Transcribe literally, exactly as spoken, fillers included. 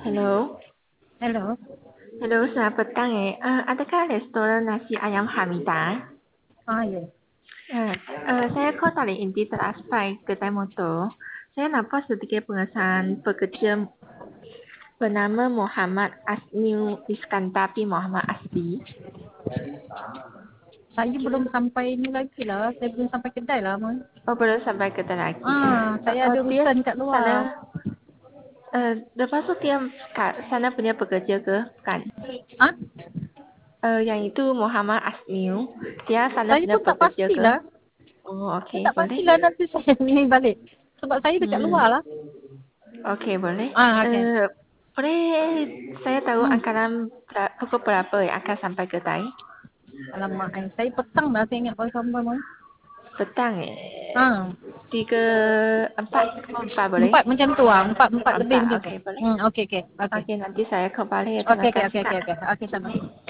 Halo, Hello. halo, selamat petang eh. Eh, adakah restoran nasi ayam Hamida? Ah, ya. Eh, eh, saya call dari Inti Teraspai Kedai Motor. Saya nampak sedikit pengesahan pekerja bernama Muhammad Asniu Iskandar bin Muhammad Asbi. Saya belum sampai ni lagi lah. Saya belum sampai kedai lah, Mun. Oh, belum sampai kedai lagi. Ah, Eh, saya oh, ada dia urusan kat sana, luar. eh, lepas tu dia kat sana punya pekerja ke? Kan? Ah, Eh, yang itu Muhammad Asniu, dia sana saya punya pun tak pekerja ke? pastilah. Oh, Saya okey, tak boleh. pastilah nanti saya ni balik. Sebab saya dekat Hmm. luar lah. Okey, boleh. Ah, okey. Eh, boleh saya tahu Hmm. angkaran ber- pukul berapa yang akan sampai kedai? Alamak, eh. Saya petang dah saya ingat call sampai, Mun. Petang eh. Ah, Tiga, empat, oh, empat boleh? empat macam tu lah. Empat, empat lebih Empat, macam tu. okey, boleh. Hmm, okey, okey. Okey. Okey, nanti saya kembali. Okey, Terima okey, kasih, okey, okey. Kak. Okey, okay, sama.